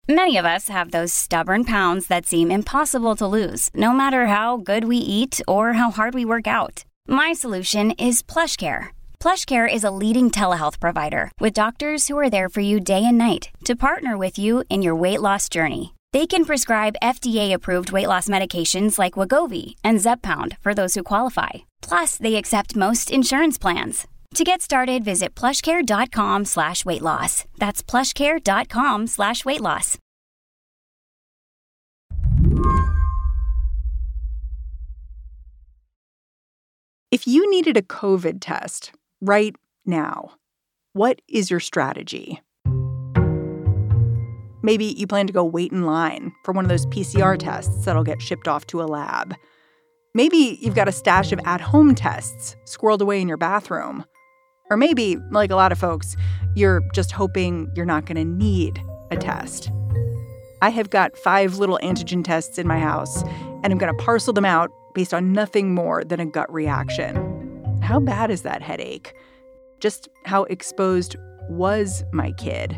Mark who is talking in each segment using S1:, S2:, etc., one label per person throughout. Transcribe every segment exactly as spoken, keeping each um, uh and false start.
S1: Many of us have those stubborn pounds that seem impossible to lose, no matter how good we eat or how hard we work out. My solution is PlushCare. PlushCare is a leading telehealth provider with doctors who are there for you day and night to partner with you in your weight loss journey. They can prescribe F D A-approved weight loss medications like Wegovy and Zepbound for those who qualify. Plus, they accept most insurance plans. To get started, visit plushcare.com slash weight loss. That's plushcare.com slash weight loss.
S2: If you needed a COVID test right now, what is your strategy? Maybe you plan to go wait in line for one of those P C R tests that'll get shipped off to a lab. Maybe you've got a stash of at-home tests squirreled away in your bathroom. Or maybe, like a lot of folks, you're just hoping you're not going to need a test. I have got five little antigen tests in my house, and I'm going to parcel them out based on nothing more than a gut reaction. How bad is that headache? Just how exposed was my kid?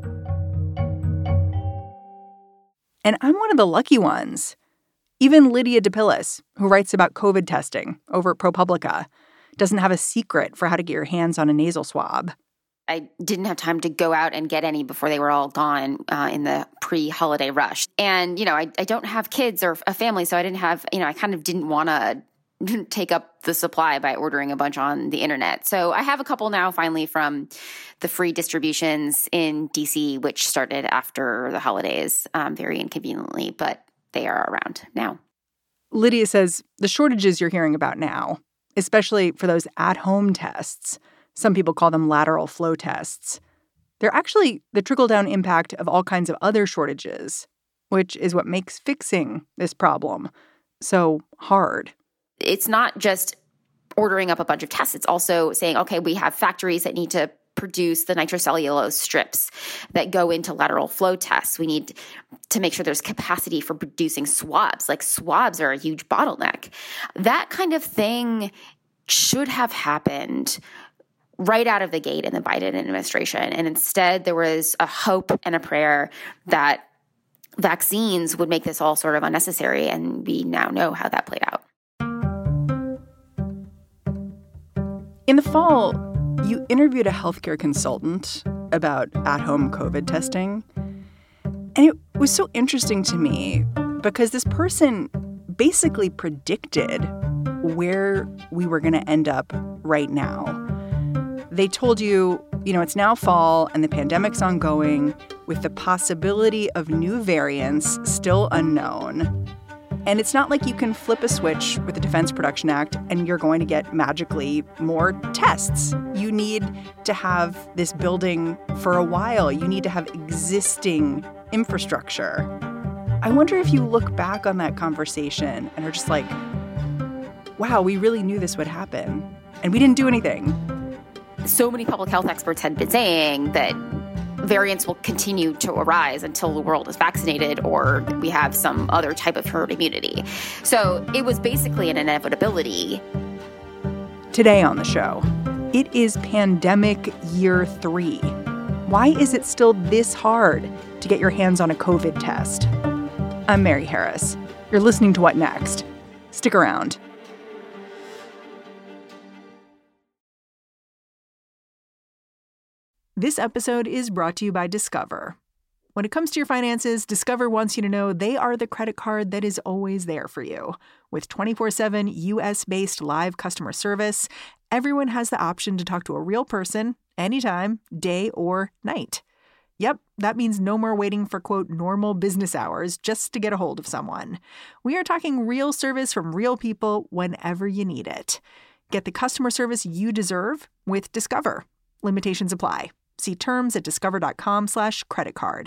S2: And I'm one of the lucky ones. Even Lydia DePillis, who writes about COVID testing over at ProPublica, doesn't have a secret for how to get your hands on a nasal swab.
S3: I didn't have time to go out and get any before they were all gone uh, in the pre-holiday rush. And, you know, I, I don't have kids or a family, so I didn't have, you know, I kind of didn't want to take up the supply by ordering a bunch on the internet. So I have a couple now finally from the free distributions in D C, which started after the holidays, um, very inconveniently, but they are around now.
S2: Lydia says the shortages you're hearing about now, especially for those at-home tests, some people call them lateral flow tests, they're actually the trickle-down impact of all kinds of other shortages, which is what makes fixing this problem so hard.
S3: It's not just ordering up a bunch of tests. It's also saying, okay, we have factories that need to produce the nitrocellulose strips that go into lateral flow tests. We need to make sure there's capacity for producing swabs. Like swabs are a huge bottleneck. That kind of thing should have happened right out of the gate in the Biden administration. And instead, there was a hope and a prayer that vaccines would make this all sort of unnecessary. And we now know how that played out.
S2: In the fall, you interviewed a healthcare consultant about at-home COVID testing. And it was so interesting to me because this person basically predicted where we were going to end up right now. They told you, you know, it's now fall and the pandemic's ongoing with the possibility of new variants still unknown. And it's not like you can flip a switch with the Defense Production Act and you're going to get magically more tests. You need to have this building for a while. You need to have existing infrastructure. I wonder if you look back on that conversation and are just like, wow, we really knew this would happen and we didn't do anything.
S3: So many public health experts had been saying that variants will continue to arise until the world is vaccinated or we have some other type of herd immunity. So it was basically an inevitability.
S2: Today on the show, it is pandemic year three. Why is it still this hard to get your hands on a COVID test? I'm Mary Harris. You're listening to What Next? Stick around. This episode is brought to you by Discover. When it comes to your finances, Discover wants you to know they are the credit card that is always there for you. With twenty-four seven U S-based live customer service, everyone has the option to talk to a real person anytime, day or night. Yep, that means no more waiting for, quote, normal business hours just to get a hold of someone. We are talking real service from real people whenever you need it. Get the customer service you deserve with Discover. Limitations apply. See terms at discover.com slash credit card.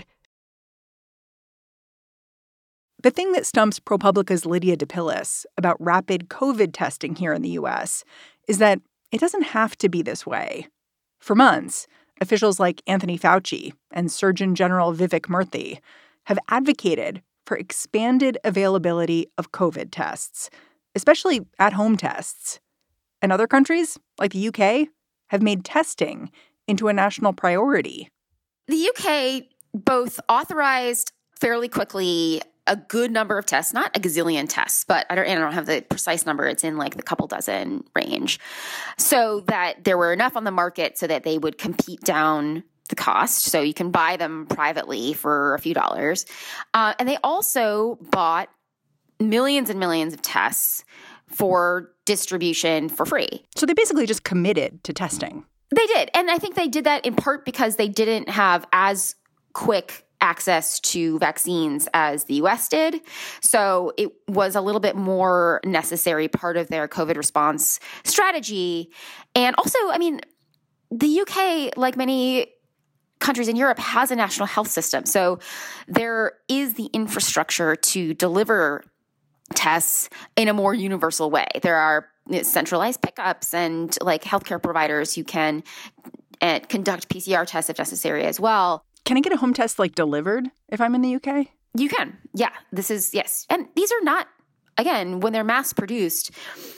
S2: The thing that stumps ProPublica's Lydia DePillis about rapid COVID testing here in the U S is that it doesn't have to be this way. For months, officials like Anthony Fauci and Surgeon General Vivek Murthy have advocated for expanded availability of COVID tests, especially at-home tests. And other countries, like the U K, have made testing into a national priority.
S3: The U K both authorized fairly quickly a good number of tests, not a gazillion tests, but I don't, I don't have the precise number. It's in like the couple dozen range, so that there were enough on the market so that they would compete down the cost. So you can buy them privately for a few dollars. Uh, and they also bought millions and millions of tests for distribution for free.
S2: So they basically just committed to testing.
S3: They did. And I think they did that in part because they didn't have as quick access to vaccines as the U S did. So it was a little bit more necessary part of their COVID response strategy. And also, I mean, the U K, like many countries in Europe, has a national health system. So there is the infrastructure to deliver tests in a more universal way. There are centralized pickups and like healthcare providers who can uh, conduct P C R tests if necessary as well.
S2: Can I get a home test like delivered if I'm in the U K?
S3: You can. Yeah. This is, yes. And these are not, again, when they're mass produced,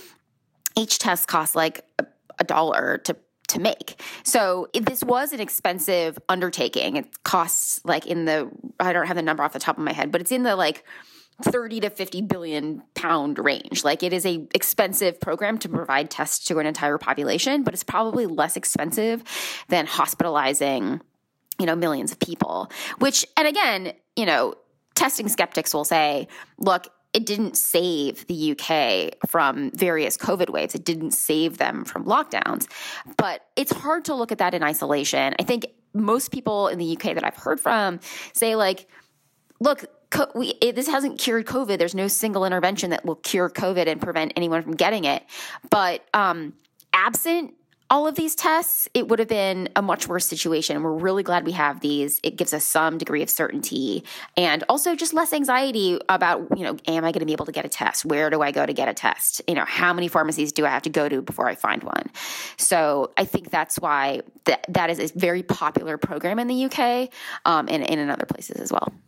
S3: each test costs like a, a dollar to to make. So if this was an expensive undertaking. It costs like in the, I don't have the number off the top of my head, but it's in the like thirty to fifty billion pound range. Like it is a expensive program to provide tests to an entire population, but it's probably less expensive than hospitalizing, you know, millions of people, which, and again, you know, testing skeptics will say, look, it didn't save the U K from various COVID waves. It didn't save them from lockdowns. But it's hard to look at that in isolation. I think most people in the U K that I've heard from say like, look, co- we, it, this hasn't cured COVID. There's no single intervention that will cure COVID and prevent anyone from getting it. But um, absent all of these tests, it would have been a much worse situation. We're really glad we have these. It gives us some degree of certainty and also just less anxiety about, you know, am I going to be able to get a test? Where do I go to get a test? You know, how many pharmacies do I have to go to before I find one? So I think that's why th- that is a very popular program in the U K um, and, and in other places as well.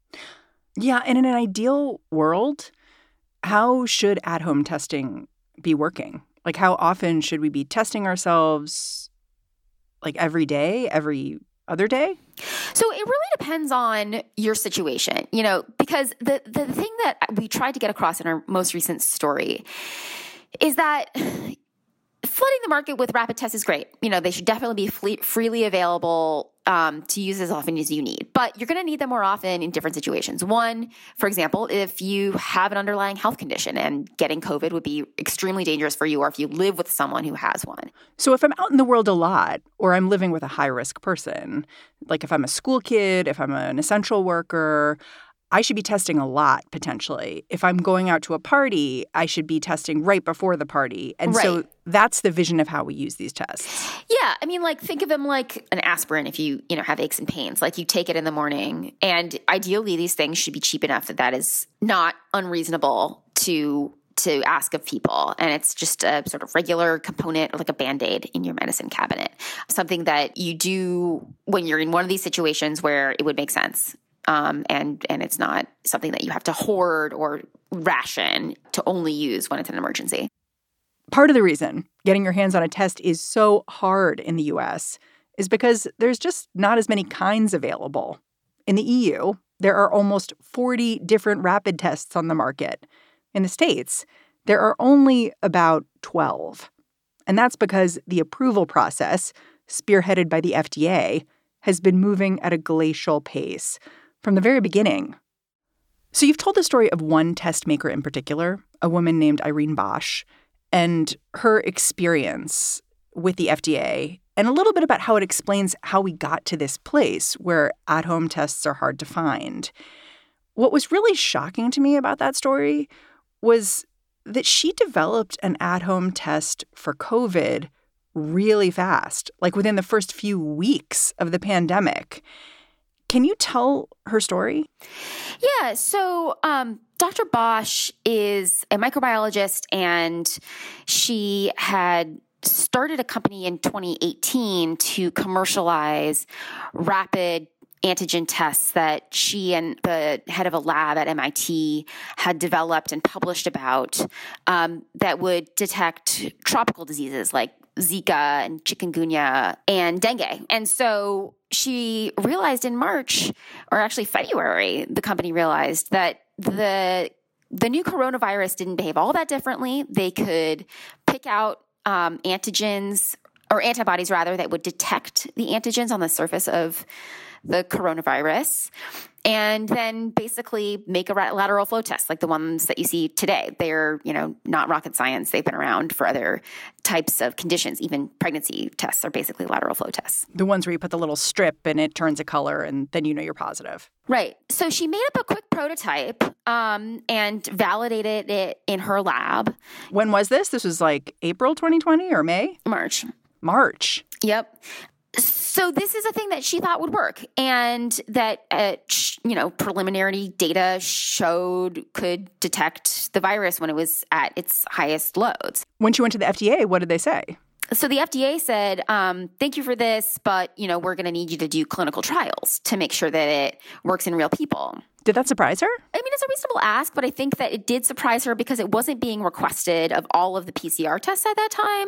S2: Yeah. And in an ideal world, how should at-home testing be working? Like, how often should we be testing ourselves, like every day, every other day?
S3: So it really depends on your situation, you know, because the, the thing that we tried to get across in our most recent story is that flooding the market with rapid tests is great. You know, they should definitely be fle- freely available um, to use as often as you need. But you're going to need them more often in different situations. One, for example, if you have an underlying health condition and getting COVID would be extremely dangerous for you, or if you live with someone who has one.
S2: So if I'm out in the world a lot, or I'm living with a high-risk person, like if I'm a school kid, if I'm an essential worker, I should be testing a lot, potentially. If I'm going out to a party, I should be testing right before the party. And right. So that's the vision of how we use these tests.
S3: Yeah. I mean, like, think of them like an aspirin if you, you know, have aches and pains. Like, you take it in the morning. And ideally, these things should be cheap enough that that is not unreasonable to to ask of people. And it's just a sort of regular component, like a Band-Aid in your medicine cabinet. Something that you do when you're in one of these situations where it would make sense. Um, and, and it's not something that you have to hoard or ration to only use when it's an emergency.
S2: Part of the reason getting your hands on a test is so hard in the U S is because there's just not as many kinds available. In the E U, there are almost forty different rapid tests on the market. In the States, there are only about twelve. And that's because the approval process, spearheaded by the F D A, has been moving at a glacial pace from the very beginning. So you've told the story of one test maker in particular, a woman named Irene Bosch, and her experience with the F D A, and a little bit about how it explains how we got to this place where at-home tests are hard to find. What was really shocking to me about that story was that she developed an at-home test for COVID really fast, like within the first few weeks of the pandemic. Can you tell her story?
S3: Yeah. So um, Doctor Bosch is a microbiologist, and she had started a company in twenty eighteen to commercialize rapid antigen tests that she and the head of a lab at M I T had developed and published about um, that would detect tropical diseases like Zika and chikungunya and dengue. And so she realized in March, or actually February, the company realized that the the new coronavirus didn't behave all that differently. They could pick out um, antigens or antibodies rather that would detect the antigens on the surface of the coronavirus, and then basically make a lateral flow test like the ones that you see today. They're, you know, not rocket science. They've been around for other types of conditions. Even pregnancy tests are basically lateral flow tests.
S2: The ones where you put the little strip and it turns a color and then you know you're positive.
S3: Right. So she made up a quick prototype um, and validated it in her lab.
S2: When was this? This was like April twenty twenty or May?
S3: March.
S2: March.
S3: Yep. So this is a thing that she thought would work, and that, uh, you know, preliminary data showed could detect the virus when it was at its highest loads.
S2: When she went to the F D A, what did they say?
S3: So the F D A said, um, thank you for this, but, you know, we're going to need you to do clinical trials to make sure that it works in real people.
S2: Did that surprise her?
S3: I mean, it's a reasonable ask, but I think that it did surprise her because it wasn't being requested of all of the P C R tests at that time.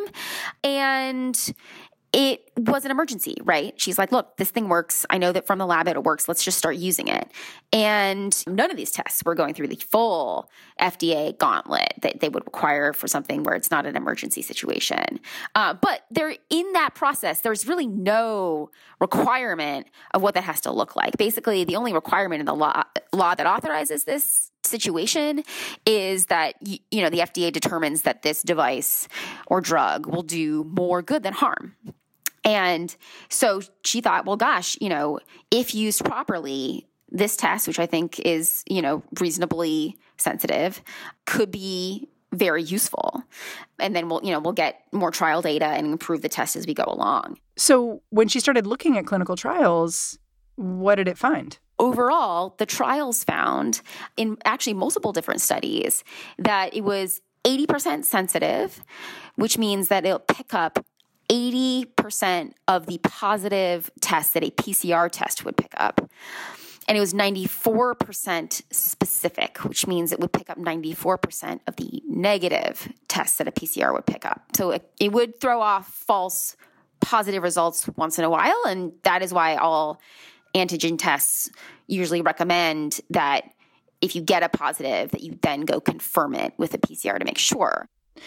S3: And it was an emergency, right? She's like, look, this thing works. I know that from the lab it works. Let's just start using it. And none of these tests were going through the full F D A gauntlet that they would require for something where it's not an emergency situation. Uh, but they're in that process. There's really no requirement of what that has to look like. Basically, the only requirement in the law, law that authorizes this situation is that, you know, the F D A determines that this device or drug will do more good than harm. And so she thought, well, gosh, you know, if used properly, this test, which I think is, you know, reasonably sensitive, could be very useful. And then we'll, you know, we'll get more trial data and improve the test as we go along.
S2: So when she started looking at clinical trials, what did it find?
S3: Overall, the trials found in actually multiple different studies that it was eighty percent sensitive, which means that it'll pick up eighty percent of the positive tests that a P C R test would pick up. And it was ninety-four percent specific, which means it would pick up ninety-four percent of the negative tests that a P C R would pick up. So it, it would throw off false positive results once in a while, and that is why all antigen tests usually recommend that if you get a positive, that you then go confirm it with a P C R to make sure.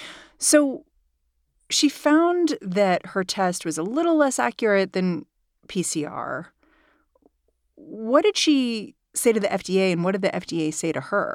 S2: So she found that her test was a little less accurate than P C R. What did she say to the F D A, and what did the F D A say to her?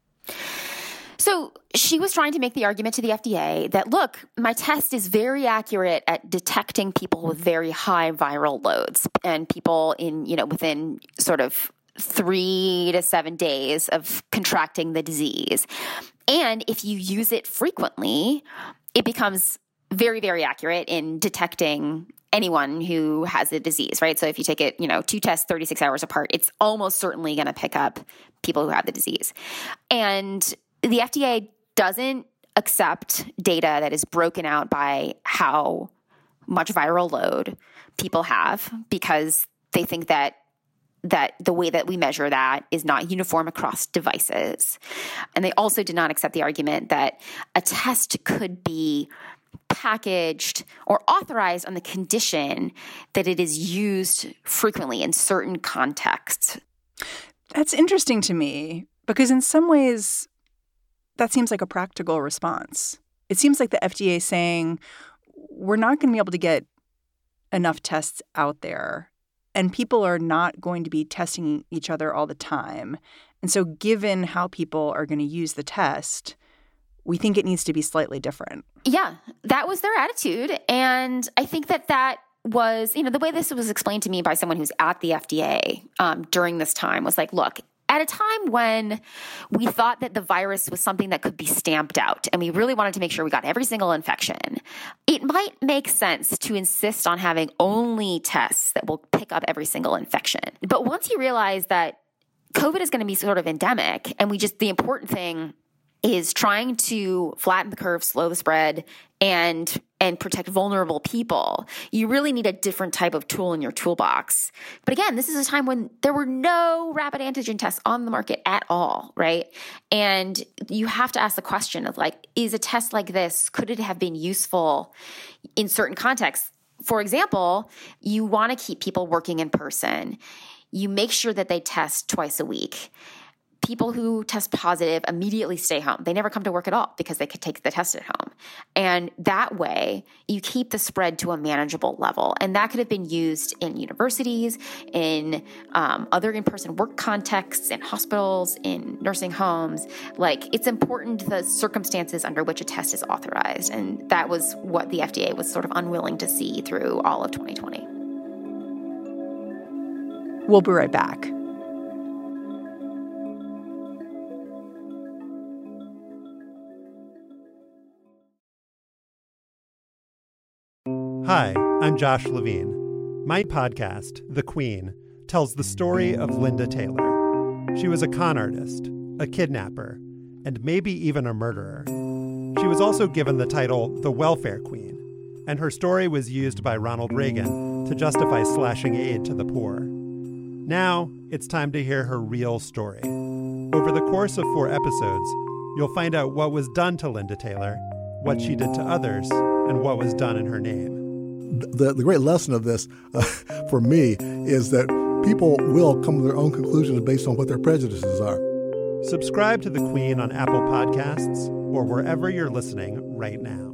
S3: So she was trying to make the argument to the F D A that, look, my test is very accurate at detecting people with very high viral loads and people in, you know, within sort of three to seven days of contracting the disease. And if you use it frequently, it becomes very, very accurate in detecting anyone who has the disease, right? So if you take it, you know, two tests thirty-six hours apart, it's almost certainly going to pick up people who have the disease. And the F D A doesn't accept data that is broken out by how much viral load people have because they think that that the way that we measure that is not uniform across devices. And they also did not accept the argument that a test could be packaged or authorized on the condition that it is used frequently in certain contexts.
S2: That's interesting to me because in some ways that seems like a practical response. It seems like the F D A is saying we're not going to be able to get enough tests out there and people are not going to be testing each other all the time. And so given how people are going to use the test, we think it needs to be slightly different. Yeah,
S3: that was their attitude. And I think that that was, you know, the way this was explained to me by someone who's at the F D A um, during this time was like, look, at a time when we thought that the virus was something that could be stamped out and we really wanted to make sure we got every single infection, it might make sense to insist on having only tests that will pick up every single infection. But once you realize that COVID is going to be sort of endemic and we just, the important thing is trying to flatten the curve, slow the spread, and and protect vulnerable people, you really need a different type of tool in your toolbox. But again, this is a time when there were no rapid antigen tests on the market at all, right? And you have to ask the question of like, is a test like this, could it have been useful in certain contexts? For example, you want to keep people working in person. You make sure that they test twice a week. People who test positive immediately stay home. They never come to work at all because they could take the test at home. And that way, you keep the spread to a manageable level. And that could have been used in universities, in um, other in-person work contexts, in hospitals, in nursing homes. Like, it's important the circumstances under which a test is authorized. And that was what the F D A was sort of unwilling to see through all of twenty twenty.
S2: We'll be right back.
S4: Hi, I'm Josh Levine. My podcast, The Queen, tells the story of Linda Taylor. She was a con artist, a kidnapper, and maybe even a murderer. She was also given the title the Welfare Queen, and her story was used by Ronald Reagan to justify slashing aid to the poor. Now, it's time to hear her real story. Over the course of four episodes, you'll find out what was done to Linda Taylor, what she did to others, and what was done in her name.
S5: The, the great lesson of this, uh, for me, is that people will come to their own conclusions based on what their prejudices are.
S4: Subscribe to The Queen on Apple Podcasts or wherever you're listening right now.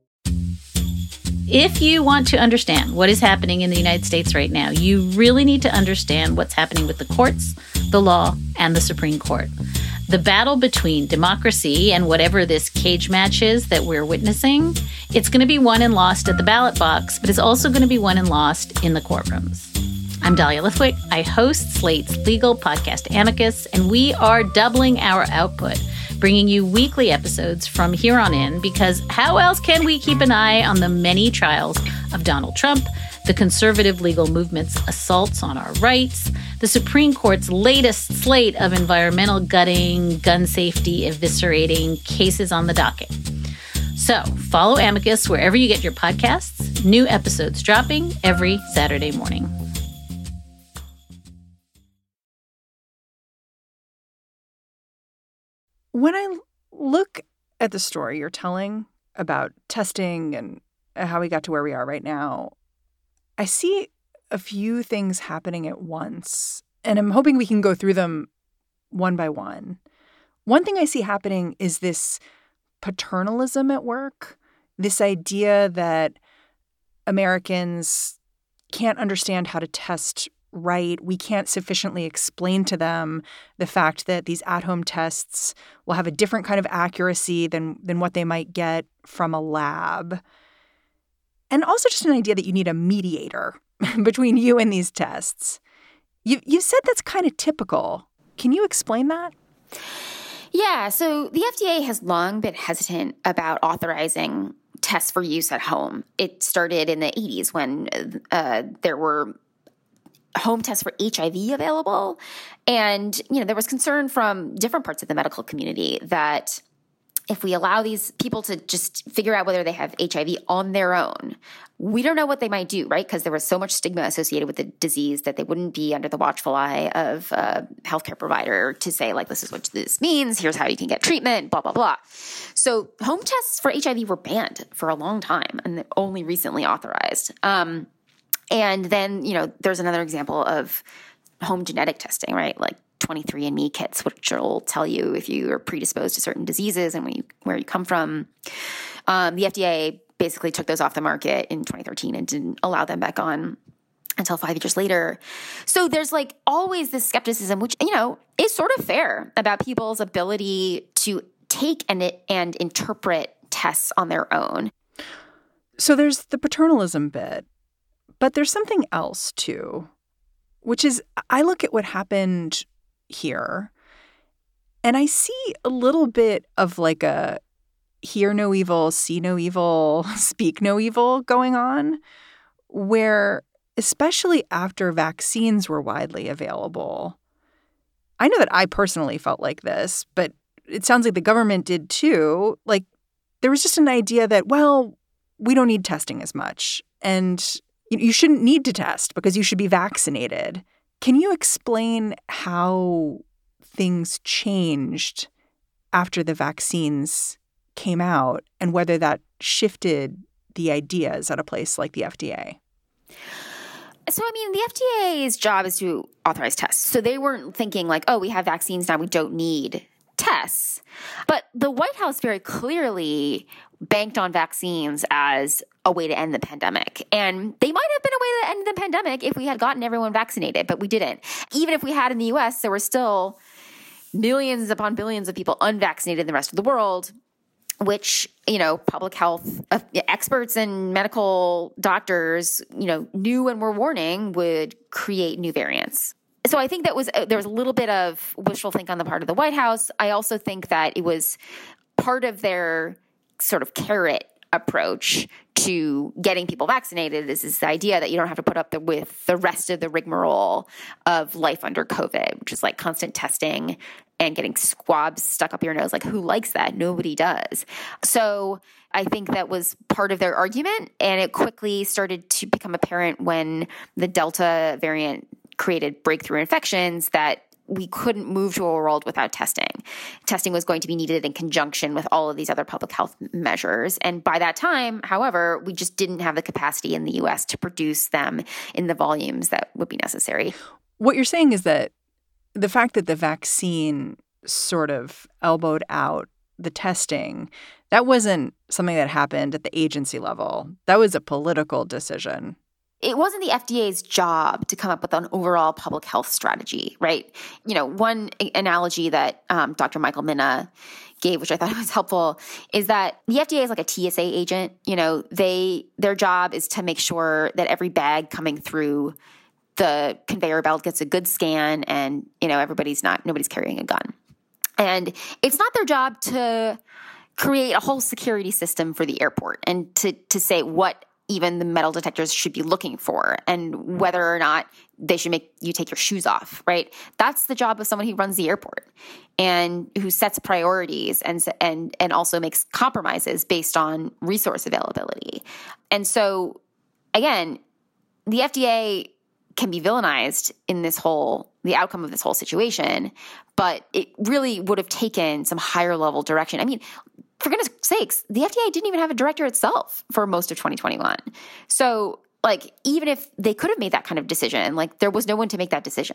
S6: If you want to understand what is happening in the United States right now, you really need to understand what's happening with the courts, the law, and the Supreme Court. The battle between democracy and whatever this cage match is that we're witnessing, it's going to be won and lost at the ballot box, but it's also going to be won and lost in the courtrooms. I'm Dahlia Lithwick. I host Slate's legal podcast Amicus, and we are doubling our output, bringing you weekly episodes from here on in, because how else can we keep an eye on the many trials of Donald Trump, the conservative legal movement's assaults on our rights, the Supreme Court's latest slate of environmental gutting, gun safety eviscerating cases on the docket. So follow Amicus wherever you get your podcasts. New episodes dropping every Saturday morning.
S2: When I look at the story you're telling about testing and how we got to where we are right now, I see a few things happening at once, and I'm hoping we can go through them one by one. One thing I see happening is this paternalism at work, this idea that Americans can't understand how to test right. We can't sufficiently explain to them the fact that these at-home tests will have a different kind of accuracy than, than what they might get from a lab. And also just an idea that you need a mediator between you and these tests. You, you said that's kind of typical. Can you explain that?
S3: Yeah, so the F D A has long been hesitant about authorizing tests for use at home. It started in the eighties when uh, there were home tests for H I V available. And, you know, there was concern from different parts of the medical community that if we allow these people to just figure out whether they have H I V on their own, we don't know what they might do, right? Because there was so much stigma associated with the disease that they wouldn't be under the watchful eye of a healthcare provider to say, like, this is what this means, here's how you can get treatment, blah, blah, blah. So home tests for H I V were banned for a long time and only recently authorized. Um, and then, you know, there's another example of home genetic testing, right? Like twenty-three and me kits, which will tell you if you are predisposed to certain diseases and where you, where you come from. Um, the F D A basically took those off the market in twenty thirteen and didn't allow them back on until five years later. So there's like always this skepticism, which, you know, is sort of fair about people's ability to take and, and interpret tests on their own.
S2: So there's the paternalism bit, but there's something else too, which is I look at what happened here and I see a little bit of like a hear no evil, see no evil, speak no evil going on, where especially after vaccines were widely available, I know that I personally felt like this, but it sounds like the government did too, like there was just an idea that, well, we don't need testing as much and you shouldn't need to test because you should be vaccinated. Can you explain how things changed after the vaccines came out and whether that shifted the ideas at a place like the F D A?
S3: So, I mean, the F D A's job is to authorize tests. So they weren't thinking like, oh, we have vaccines now, we don't need tests. But the White House very clearly banked on vaccines as a way to end the pandemic. And they might have been a way to end the pandemic if we had gotten everyone vaccinated, but we didn't. Even if we had in the U S, there were still millions upon billions of people unvaccinated in the rest of the world, which, you know, public health uh, experts and medical doctors, you know, knew and were warning would create new variants. So I think that was uh, there was a little bit of wishful think on the part of the White House. I also think that it was part of their sort of carrot approach to getting people vaccinated is this idea that you don't have to put up the, with the rest of the rigmarole of life under COVID, which is like constant testing and getting squabs stuck up your nose. Like, who likes that? Nobody does. So I think that was part of their argument, and it quickly started to become apparent when the Delta variant created breakthrough infections that we couldn't move to a world without testing. Testing was going to be needed in conjunction with all of these other public health measures. And by that time, however, we just didn't have the capacity in the U S to produce them in the volumes that would be necessary.
S2: What you're saying is that the fact that the vaccine sort of elbowed out the testing, that wasn't something that happened at the agency level. That was a political decision.
S3: It wasn't the F D A's job to come up with an overall public health strategy, right? You know, one analogy that um, Doctor Michael Mina gave, which I thought was helpful, is that the F D A is like a T S A agent. You know, they their job is to make sure that every bag coming through the conveyor belt gets a good scan, and you know, everybody's not nobody's carrying a gun. And it's not their job to create a whole security system for the airport and to to say what even the metal detectors should be looking for and whether or not they should make you take your shoes off, right? That's the job of someone who runs the airport and who sets priorities and and and also makes compromises based on resource availability. And so, again, the F D A can be villainized in this whole, the outcome of this whole situation, but it really would have taken some higher level direction. I mean, for goodness sakes, the F D A didn't even have a director itself for most of twenty twenty-one. So, like, even if they could have made that kind of decision, like, there was no one to make that decision.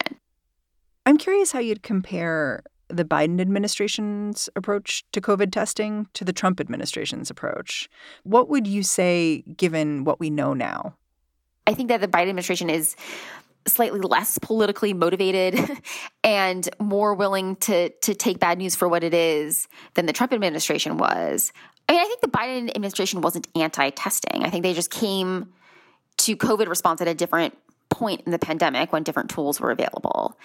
S2: I'm curious how you'd compare the Biden administration's approach to COVID testing to the Trump administration's approach. What would you say, given what we know now?
S3: I think that the Biden administration is slightly less politically motivated and more willing to to take bad news for what it is than the Trump administration was. I mean, I think the Biden administration wasn't anti-testing. I think they just came to COVID response at a different point in the pandemic when different tools were available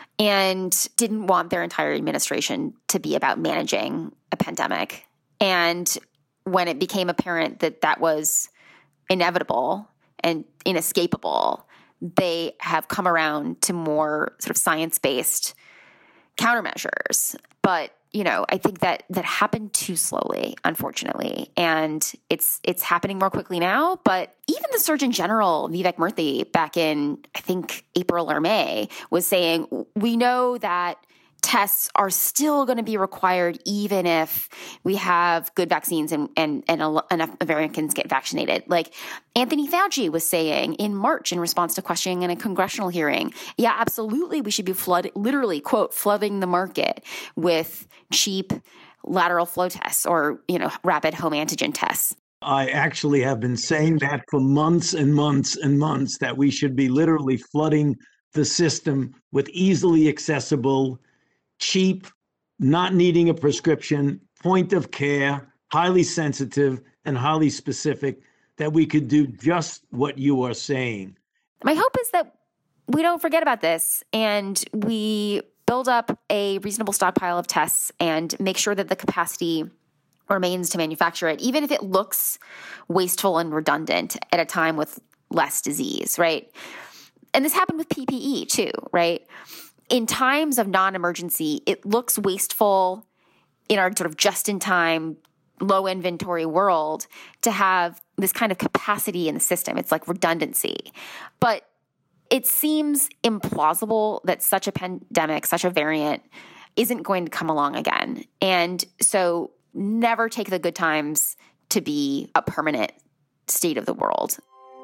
S3: and didn't want their entire administration to be about managing a pandemic. And when it became apparent that that was inevitable and inescapable, they have come around to more sort of science-based countermeasures. But, you know, I think that that happened too slowly, unfortunately. And it's it's happening more quickly now. But even the Surgeon General, Vivek Murthy, back in, I think, April or May, was saying, we know that tests are still going to be required even if we have good vaccines and, and, and enough Americans get vaccinated. Like Anthony Fauci was saying in March in response to questioning in a congressional hearing, yeah, absolutely, we should be flood, literally, quote, flooding the market with cheap lateral flow tests or, you know, rapid home antigen tests.
S7: I actually have been saying that for months and months and months, that we should be literally flooding the system with easily accessible, cheap, not needing a prescription, point of care, highly sensitive and highly specific, that we could do just what you are saying.
S3: My hope is that we don't forget about this and we build up a reasonable stockpile of tests and make sure that the capacity remains to manufacture it, even if it looks wasteful and redundant at a time with less disease, right? And this happened with P P E too, right? In times of non-emergency, it looks wasteful in our sort of just-in-time, low inventory world to have this kind of capacity in the system. It's like redundancy. But it seems implausible that such a pandemic, such a variant, isn't going to come along again. And so never take the good times to be a permanent state of the world.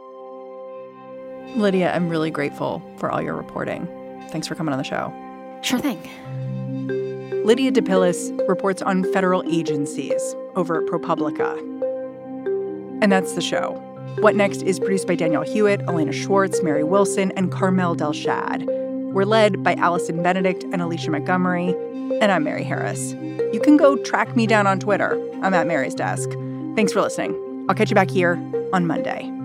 S2: Lydia, I'm really grateful for all your reporting. Thanks for coming on the show.
S3: Sure thing.
S2: Lydia DePillis reports on federal agencies over at ProPublica. And that's the show. What Next is produced by Danielle Hewitt, Elena Schwartz, Mary Wilson, and Carmel Delshad. We're led by Allison Benedict and Alicia Montgomery, and I'm Mary Harris. You can go track me down on Twitter. I'm at Mary's Desk. Thanks for listening. I'll catch you back here on Monday.